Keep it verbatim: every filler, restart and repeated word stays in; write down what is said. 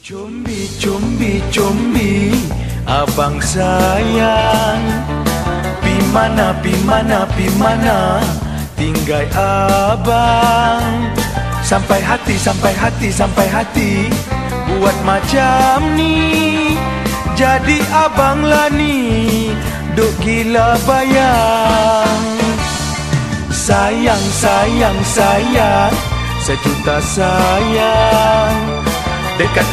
Combi, combi, combi, abang sayang. Pi mana, pi mana, pi mana, tinggal abang. Sampai hati, sampai hati, sampai hati, buat macam ni. Jadi abang lah ni, duk gila bayang. Sayang, sayang, sayang, sejuta sayang. Dekat